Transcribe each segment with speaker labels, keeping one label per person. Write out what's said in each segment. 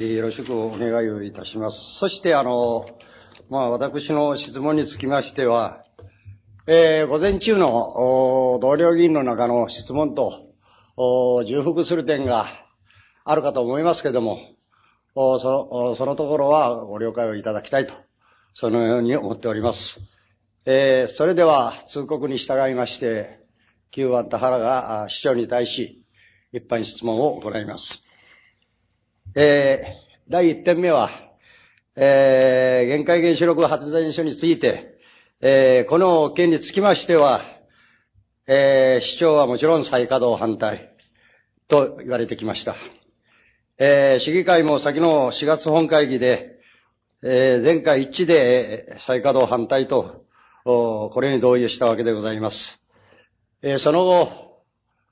Speaker 1: よろしくお願いをいたします。そして、私の質問につきましては、午前中の同僚議員の中の質問と重複する点があるかと思いますけれども、そのところはご了解をいただきたいと、そのように思っております。それでは通告に従いまして、9番田原が市長に対し一般質問を行います。第1点目は、限界原子力発電所について、この件につきましては、市長はもちろん再稼働反対と言われてきました。市議会も先の4月本会議で、全会一致で再稼働反対と、これに同意したわけでございます。その後、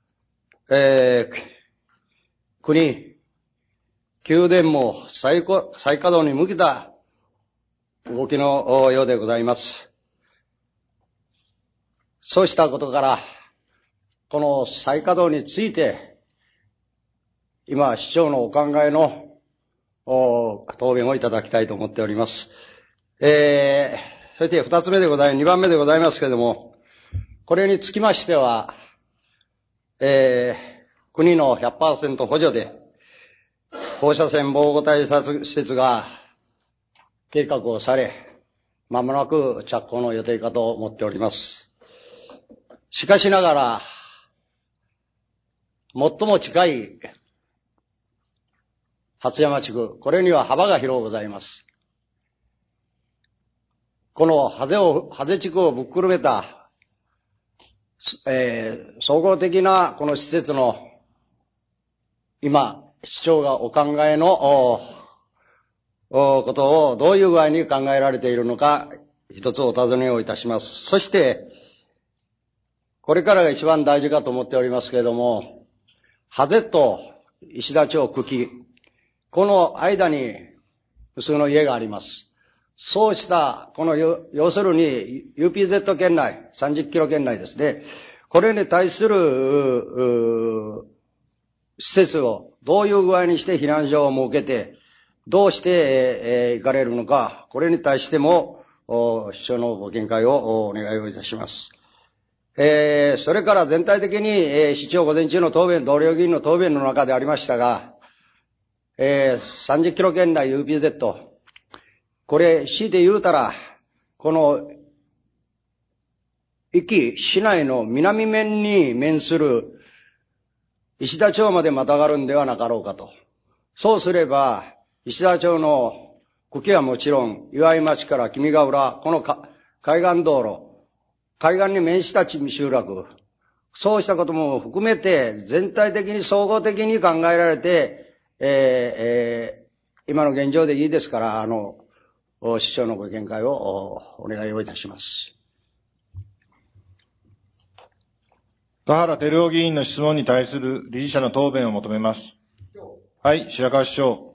Speaker 1: 国、宮殿も再稼働に向けた動きのようでございます。そうしたことから、この再稼働について、今、市長のお考えの答弁をいただきたいと思っております。そして2番目でございますけれども、これにつきましては、国の 100% 補助で、放射線防護対策施設が計画をされ、まもなく着工の予定かと思っております。しかしながら、最も近い初山地区、これには幅が広くございます。このハゼ地区をぶっくるめた、総合的なこの施設の、今、市長がお考えのことをどういう具合に考えられているのか、一つお尋ねをいたします。そして、これからが一番大事かと思っておりますけれども、ハゼと石田町久喜、この間に無数の家があります。そうした、要するに UPZ 圏内、30キロ圏内ですね。これに対する施設をどういう具合にして避難所を設けて、どうして行かれるのか、これに対しても市長のご見解をお願いをいたします。それから全体的に市長午前中の答弁、同僚議員の答弁の中でありましたが、30キロ圏内 UPZ、これ、強いて言うたら、この、市内の南面に面する石田町までまたがるんではなかろうかと。そうすれば、石田町の久喜はもちろん、岩井町から君ヶ浦、この海岸道路、海岸に面した集落、そうしたことも含めて、全体的に総合的に考えられて、今の現状でいいですから、市長のご見解をお願いをいたします。
Speaker 2: 田原照夫議員の質問に対する理事者の答弁を求めます。はい、白川市長。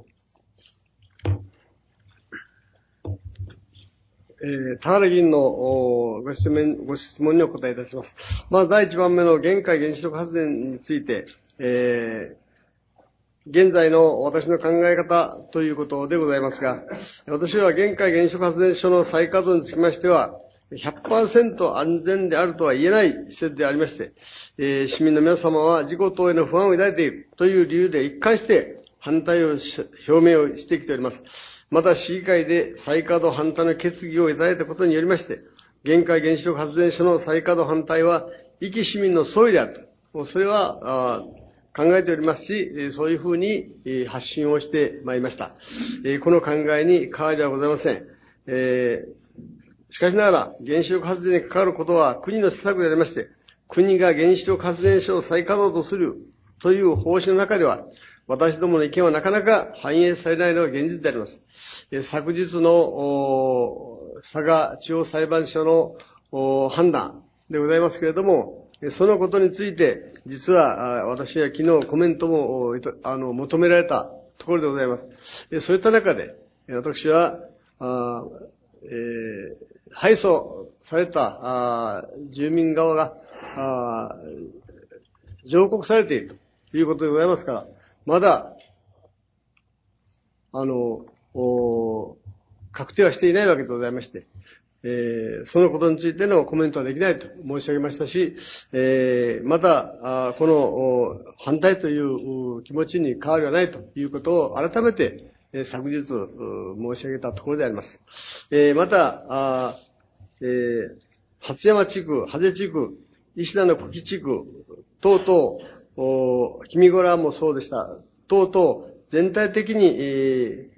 Speaker 3: 田原議員のご質問にお答えいたします。まず第1番目の限界原子力発電について、現在の私の考え方ということでございますが、私は限界原子力発電所の再稼働につきましては、100% 安全であるとは言えない施設でありまして、市民の皆様は事故等への不安を抱いているという理由で一貫して反対を表明をしてきております。また市議会で再稼働反対の決議をいただいたことによりまして、限界原子力発電所の再稼働反対は、一期市民の総意であると。それは、考えておりますし、そういうふうに発信をしてまいりました。この考えに変わりはございません。しかしながら、原子力発電に関わることは国の施策でありまして、国が原子力発電所を再稼働とするという方針の中では、私どもの意見はなかなか反映されないのが現実であります。昨日の佐賀地方裁判所の判断でございますけれども、そのことについて、実は私は昨日コメントも求められたところでございます。そういった中で、私は、敗訴された住民側が上告されているということでございますから、まだ確定はしていないわけでございまして、そのことについてのコメントはできないと申し上げましたし、また、この反対という気持ちに変わりはないということを改めて昨日申し上げたところであります。また、初山地区、羽地区、石田の久喜地区等々、君ごらもそうでした。等々、全体的に、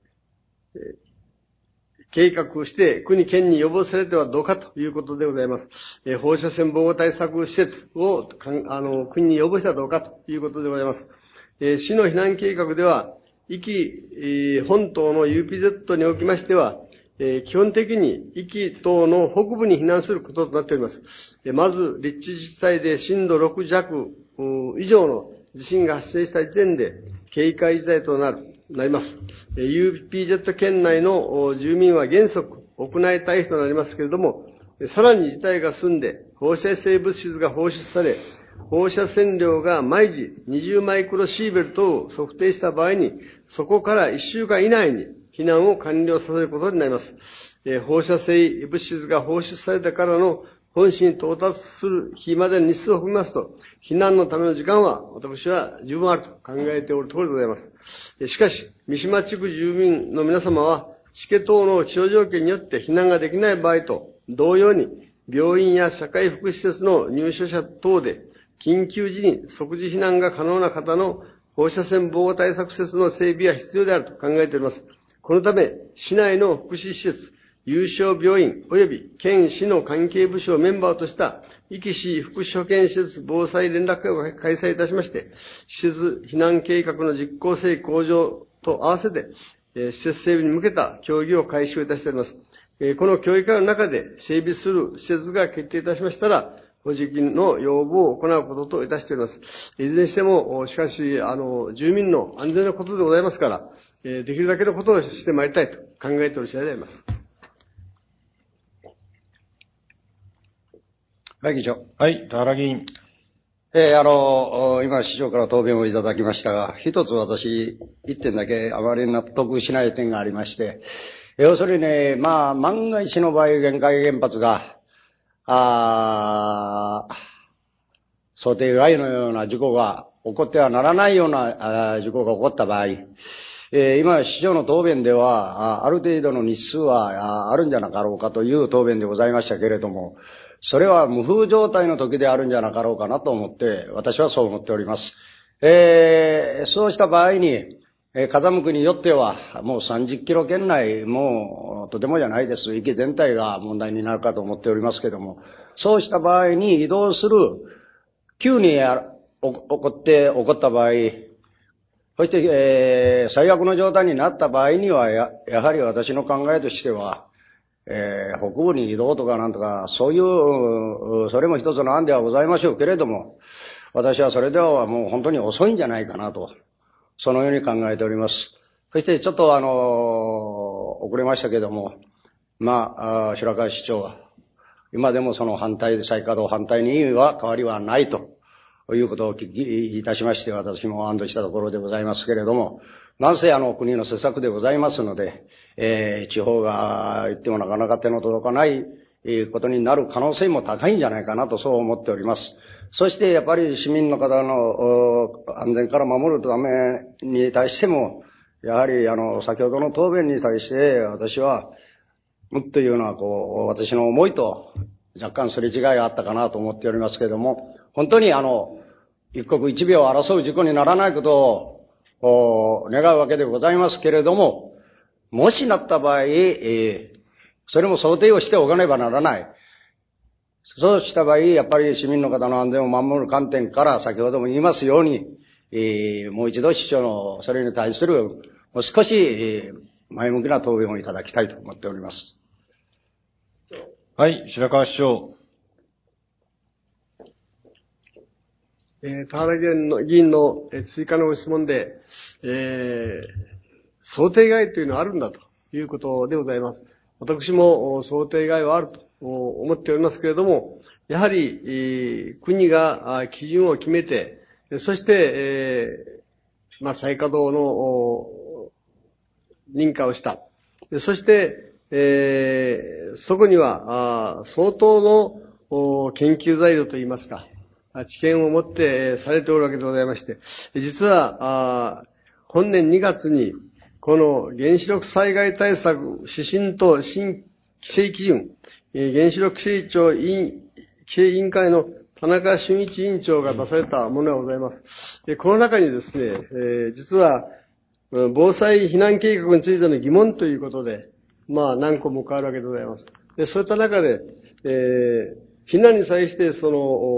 Speaker 3: 計画して国県に予防されてはどうかということでございます。放射線防護対策施設を国に予防してはどうかということでございます。市の避難計画では、壱岐本島の UPZ におきましては、基本的に壱岐島の北部に避難することとなっております。まず、立地自治体で震度6弱以上の地震が発生した時点で警戒事態となります。UPZ 圏内の住民は原則屋内退避となりますけれども、さらに事態が進んで放射性物質が放出され、放射線量が毎時20マイクロシーベルトを測定した場合に、そこから1週間以内に避難を完了させることになります。放射性物質が放出されてからの本市に到達する日までの日数を含みますと、避難のための時間は私は十分あると考えておるところでございます。しかし、三島地区住民の皆様は、しけ等の気象条件によって避難ができない場合と同様に、病院や社会福祉施設の入所者等で、緊急時に即時避難が可能な方の放射線防護対策施設の整備は必要であると考えております。このため、市内の福祉施設、有償病院及び県市の関係部署をメンバーとした壱岐市福祉保健施設防災連絡会を開催いたしまして、施設避難計画の実効性向上と合わせて、施設整備に向けた協議を開始をいたしております。この協議会の中で整備する施設が決定いたしましたら、補助金の要望を行うことといたしております。いずれにしても、しかし、住民の安全のことでございますから、できるだけのことをしてまいりたいと考えておる次第であります。
Speaker 1: はい、議長。
Speaker 2: はい、田原議員。
Speaker 1: 今、市長から答弁をいただきましたが、一つ私、一点だけあまり納得しない点がありまして、要するにね、万が一の場合、限界原発が、想定外のような事故が起こってはならないような事故が起こった場合、今、市長の答弁では、ある程度の日数はあるんじゃなかろうかという答弁でございましたけれども、それは無風状態の時であるんじゃなかろうかなと思って、私はそう思っております。そうした場合に、風向きによっては、もう30キロ圏内、もうとてもじゃないです。域全体が問題になるかと思っておりますけども、そうした場合に移動する、急に起こった場合、そして、最悪の状態になった場合にはやはり私の考えとしては、北部に移動とかなんとか、そういう、それも一つの案ではございましょうけれども、私はそれではもう本当に遅いんじゃないかなと、そのように考えております。そしてちょっと遅れましたけども、白川市長は、今でもその再稼働反対には変わりはないということをお聞きいたしまして、私も安堵したところでございますけれども、なんせ国の施策でございますので、地方が言ってもなかなか手の届かないことになる可能性も高いんじゃないかなとそう思っております。そしてやっぱり市民の方の安全から守るために対しても、やはり先ほどの答弁に対して私は、というのは私の思いと若干すれ違いがあったかなと思っておりますけれども、本当に一刻一秒を争う事故にならないことを願うわけでございますけれども、もしなった場合、それも想定をしておかねばならない。そうした場合、やっぱり市民の方の安全を守る観点から、先ほども言いますように、もう一度市長のそれに対する、もう少し、前向きな答弁をいただきたいと思っております。
Speaker 2: はい、白川市長。
Speaker 3: 田原議員の追加のご質問で、想定外というのはあるんだということでございます。私も想定外はあると思っておりますけれども、やはり国が基準を決めて、そして、再稼働の認可をした。そして、そこには、相当の研究材料といいますか、知見を持ってされておるわけでございまして、実は、本年2月に、この原子力災害対策指針と新規制基準、原子力規制規制委員会の田中俊一委員長が出されたものがございます。この中にですね、実は、防災避難計画についての疑問ということで、何個も変わるわけでございます。そういった中で、避難に際して、失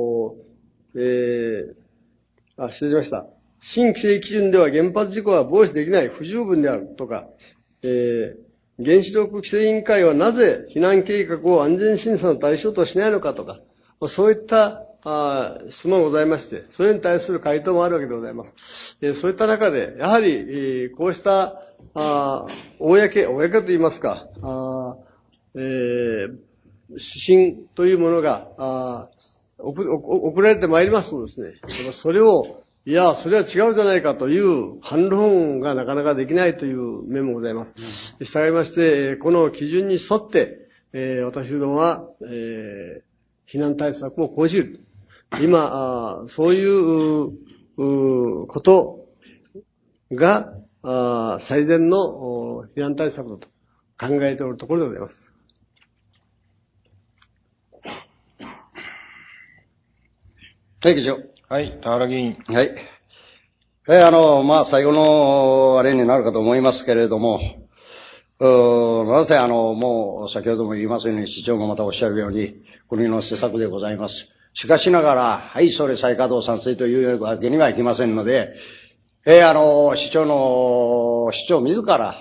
Speaker 3: 礼しました。新規制基準では原発事故は防止できない、不十分であるとか、原子力規制委員会はなぜ避難計画を安全審査の対象としないのかとか、そういった質問がございまして、それに対する回答もあるわけでございます。そういった中で、やはり、こうした、公と言いますか、指針というものが、送られてまいりますとですね、それを、いや、それは違うじゃないかという反論がなかなかできないという面もございます。従いまして、この基準に沿って、私どもは、避難対策を講じる。今、そういうことが、最善の避難対策だと考えておるところでございます。
Speaker 1: はい、議長。
Speaker 2: はい、田原議員。
Speaker 1: はい。最後のあれになるかと思いますけれども、なぜもう先ほども言いますように、市長がまたおっしゃるように、国の施策でございます。しかしながら、はい、それ再稼働賛成というわけにはいきませんので、市長自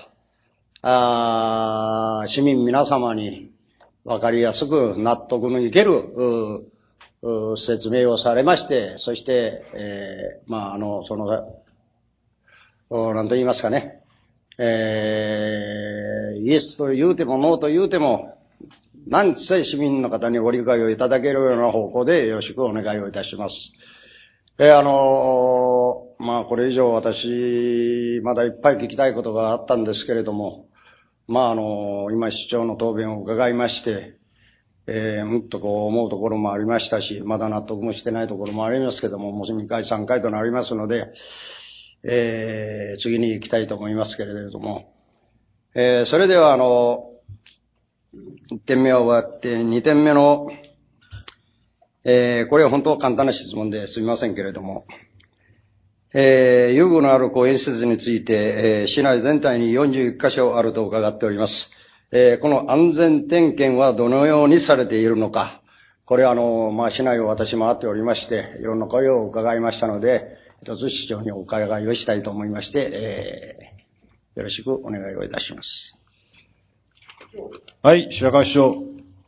Speaker 1: ら、市民皆様にわかりやすく納得のいける、説明をされまして、そして、なんと言いますかね、イエスと言うてもノーと言うても、何せ市民の方にご理解をいただけるような方向でよろしくお願いをいたします。これ以上私、まだいっぱい聞きたいことがあったんですけれども、今市長の答弁を伺いまして、もっと思うところもありましたし、まだ納得もしてないところもありますけども、もう2回3回となりますので、次に行きたいと思いますけれども、それでは1点目は終わって、2点目の、これは本当は簡単な質問ですみませんけれども、遊具のある公園施設について、市内全体に41カ所あると伺っております。この安全点検はどのようにされているのか、これ市内を私回っておりまして、いろんな声を伺いましたので、一つ市長にお伺いをしたいと思いまして、よろしくお願いをいたします。
Speaker 2: はい、白川市長。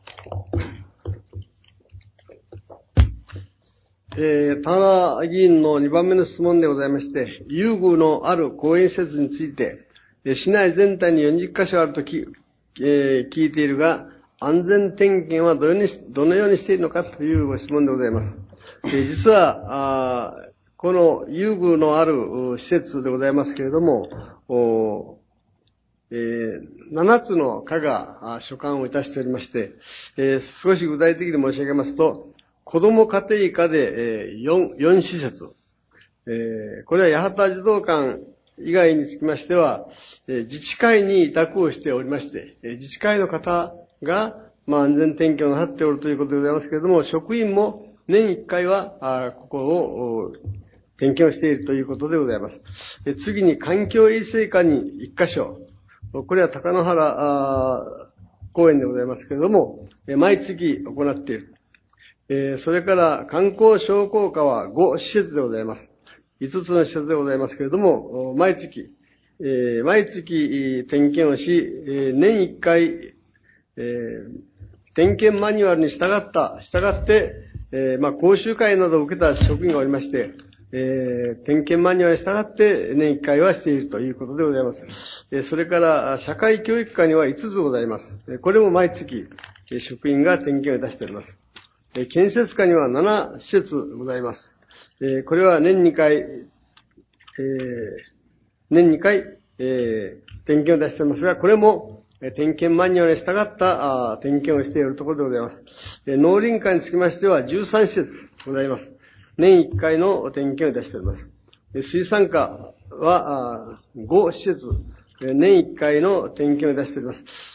Speaker 3: 田原議員の2番目の質問でございまして、遊具のある公園施設について、市内全体に40カ所あると聞いているが、安全点検はどのようにしているのかというご質問でございます。実は、この遊具のある施設でございますけれども、7つの課が所管をいたしておりまして、少し具体的に申し上げますと、子ども家庭科で4施設、これは八幡児童館以外につきましては、自治会に委託をしておりまして、自治会の方が、安全点検をなさっておるということでございますけれども、職員も年1回は、ここを点検をしているということでございます。次に環境衛生課に1カ所、これは高野原公園でございますけれども、毎月行っている。それから観光商工課は5施設でございます。5つの施設でございますけれども、毎月点検をし、年1回、点検マニュアルに従って、講習会などを受けた職員がおりまして、点検マニュアルに従って年1回はしているということでございます。それから、社会教育課には5つございます。これも毎月、職員が点検をいたしております。建設課には7施設ございます。これは年2回、 点検を出しておりますが、これも、点検マニュアルに従った点検をしているところでございます。農林課につきましては13施設ございます。年1回の点検を出しております。水産課は5施設、年1回の点検を出しております。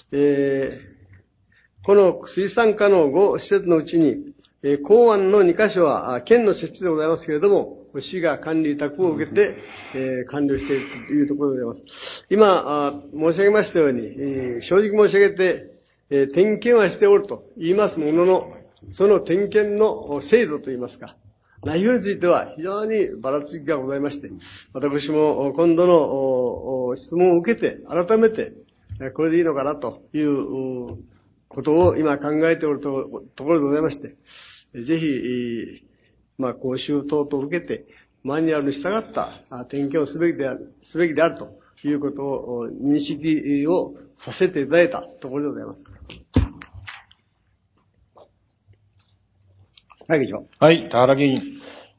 Speaker 3: この水産課の5施設のうちに、港湾の2カ所は県の設置でございますけれども、市が管理委託を受けて、完了しているというところでございます。今、申し上げましたように、正直申し上げて、点検はしておると言いますものの、その点検の精度といいますか、内容については非常にばらつきがございまして、私も今度の質問を受けて、改めて、これでいいのかなということを今考えておるところでございまして、ぜひ、講習等々を受けて、マニュアルに従った点検をすべきであるということを認識をさせていただいたところでございます。
Speaker 1: はい、議長。
Speaker 2: はい、田原議員。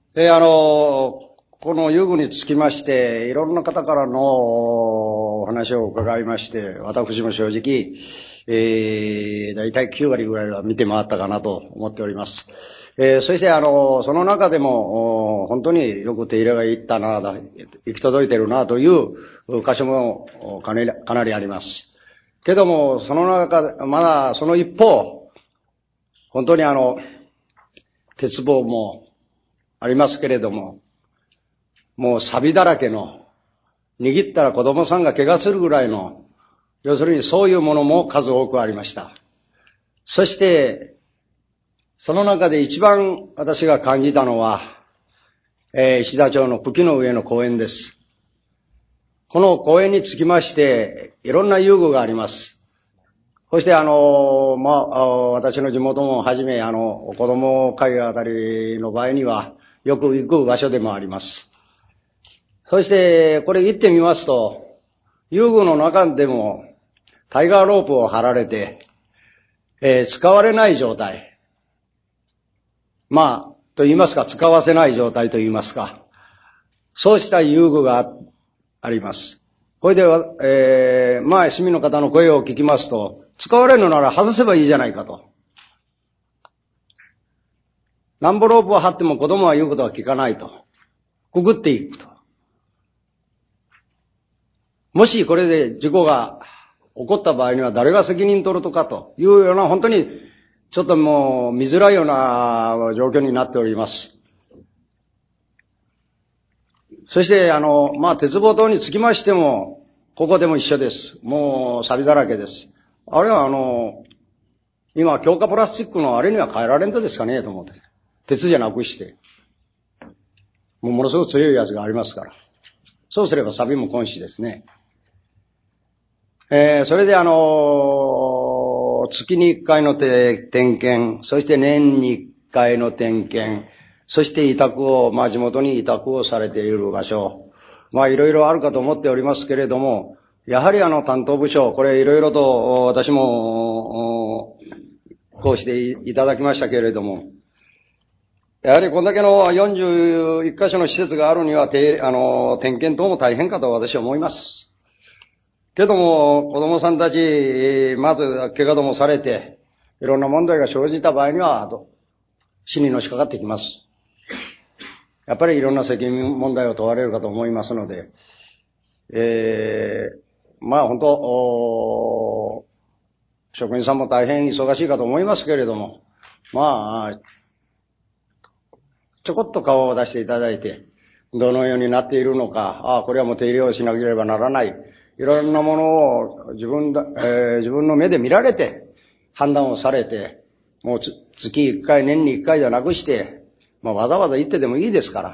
Speaker 1: この遊具につきまして、いろんな方からのお話を伺いまして、私も正直、だいたい9割ぐらいは見て回ったかなと思っております。そしてその中でも、本当によく手入れがいったな、行き届いてるなという箇所もかなりあります。けども、その中、まだその一方、本当に鉄棒もありますけれども、もう錆だらけの、握ったら子供さんが怪我するぐらいの、要するにそういうものも数多くありました。そして、その中で一番私が感じたのは、石田町の茎の上の公園です。この公園につきまして、いろんな遊具があります。そして私の地元もはじめ、子供会あたりの場合には、よく行く場所でもあります。そして、これ行ってみますと、遊具の中でも、タイガーロープを張られて、使われない状態。と言いますか、使わせない状態と言いますか。そうした遊具があります。これで、市民の方の声を聞きますと、使われるのなら外せばいいじゃないかと。なんぼロープを張っても子供は言うことは聞かないと。くぐっていくと。もしこれで事故が起こった場合には誰が責任取るとかというような、本当にちょっともう見づらいような状況になっております。そして、鉄棒等につきましても、ここでも一緒です。もう錆だらけです。あれは今強化プラスチックのあれには変えられんとですかねと思って。鉄じゃなくして。ものすごく強いやつがありますから。そうすれば錆も今しですね。それで月に1回の点検、そして年に1回の点検、そして委託を、地元に委託をされている場所。いろいろあるかと思っておりますけれども、やはり担当部署、これいろいろと私も、こうしていただきましたけれども、やはりこんだけの41カ所の施設があるには、点検等も大変かと私は思います。けども、子供さんたち、まず怪我どもされて、いろんな問題が生じた場合には、死にのしかかってきます。やっぱりいろんな責任問題を問われるかと思いますので、本当、職員さんも大変忙しいかと思いますけれども、ちょこっと顔を出していただいて、どのようになっているのか、これはもう手入れをしなければならない、いろんなものを自分の目で見られて、判断をされて、もう月1回、年に1回じゃなくして、わざわざ行ってでもいいですから、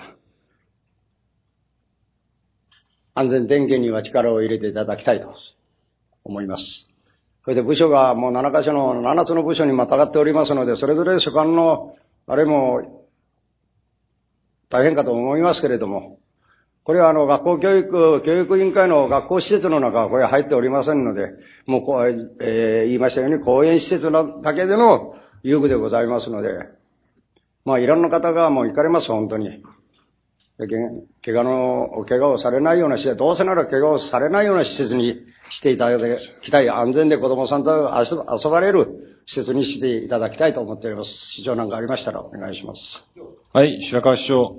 Speaker 1: 安全点検には力を入れていただきたいと思います。そして部署がもう7カ所の7つの部署にまたがっておりますので、それぞれ所管のあれも大変かと思いますけれども、これは学校教育委員会の学校施設の中はこれは入っておりませんので、もう言いましたように公園施設だけでの遊具でございますので、いろんな方がもう行かれます、本当に。 怪我をされないような施設、どうせなら怪我をされないような施設にしていただきたい。安全で子供さんと遊ばれる施設にしていただきたいと思っております。市長なんかありましたらお願いします。
Speaker 2: はい、白川市長。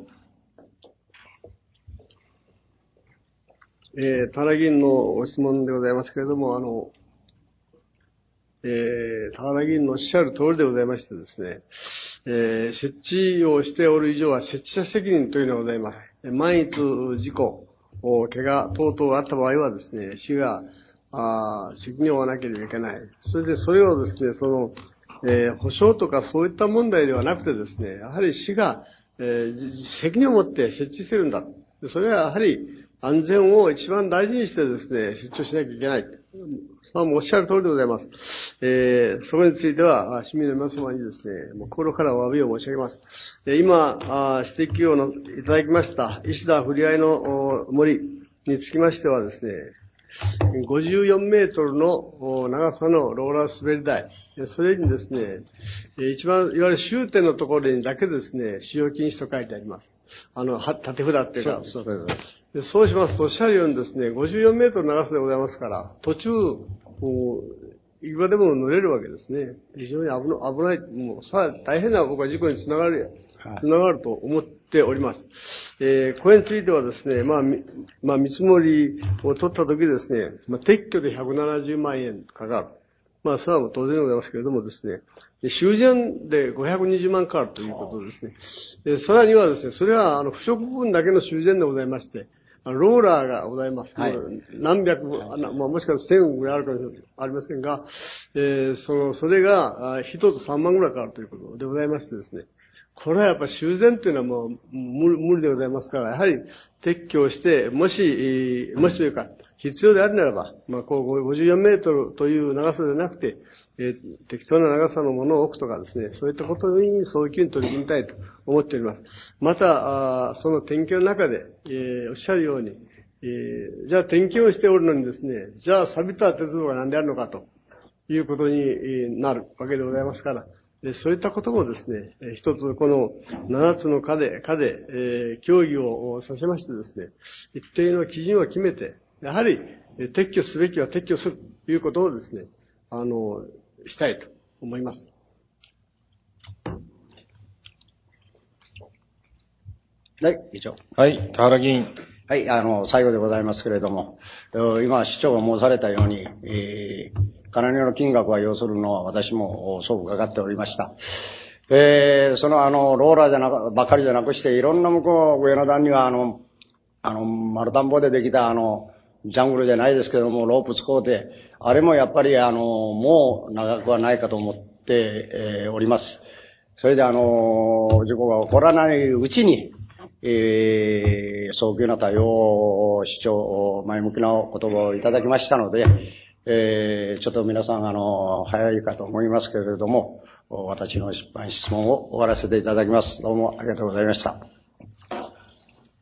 Speaker 3: 田原議員のご質問でございますけれども、田原議員のおっしゃる通りでございましてですね、設置をしておる以上は設置者責任というのがございます。万一事故、怪我等々があった場合はですね、市が責任を負わなければいけない。それでそれをですね、保証とかそういった問題ではなくてですね、やはり市が、責任を持って設置してるんだ。それはやはり安全を一番大事にしてですね、設置をしなきゃいけない。おっしゃる通りでございます。そこについては、市民の皆様にですね、心からお詫びを申し上げます。今、指摘をいただきました、石田ふりあいの森につきましてはですね、54メートルの長さのローラー滑り台、それにですね、一番、いわゆる終点のところにだけですね、使用禁止と書いてあります。縦札っていうか。そうしますと、おっしゃるようにですね、54メートル長さでございますから、途中、いくらでも乗れるわけですね。非常に危ない、もう、大変な僕は事故につながると思っております。これについてはですね、見積もりを取ったときですね、撤去で170万円かかる。それはもう当然でございますけれどもですね、修繕で520万かかるということですね。さらにはですね、それは不織布分だけの修繕でございまして、ローラーがございます。はい、何百、もしかしたら1000ぐらいあるかもありませんが、それが一つ3万ぐらいかかるということでございましてですね、これはやっぱり修繕というのはもう無理でございますから、やはり撤去をして、もしというか、必要であるならば、54メートルという長さでなくて、適当な長さのものを置くとかですね、そういったことに早急に取り組みたいと思っております。また、その点検の中で、おっしゃるように、じゃあ点検をしておるのにですね、じゃあ錆びた鉄道が何であるのかということになるわけでございますから、そういったこともですね、一つこの7つの課で、協議をさせましてですね、一定の基準を決めて、やはり撤去すべきは撤去するということをですね、したいと思います。
Speaker 1: はい、議長。
Speaker 2: はい、田原議員。
Speaker 1: はい、最後でございますけれども、今、市長が申されたように、かなりの金額は要するのは私もそう伺っておりました。ローラーばっかりじゃなくして、いろんな向こう、上の段には、丸田んぼでできたジャングルじゃないですけども、ロープ使うて、あれもやっぱりもう長くはないかと思って、おります。それで事故が起こらないうちに、早急な対応を市長、前向きなお言葉をいただきましたので、ちょっと皆さん早いかと思いますけれども、私の質問を終わらせていただきます。どうもありがとうございました。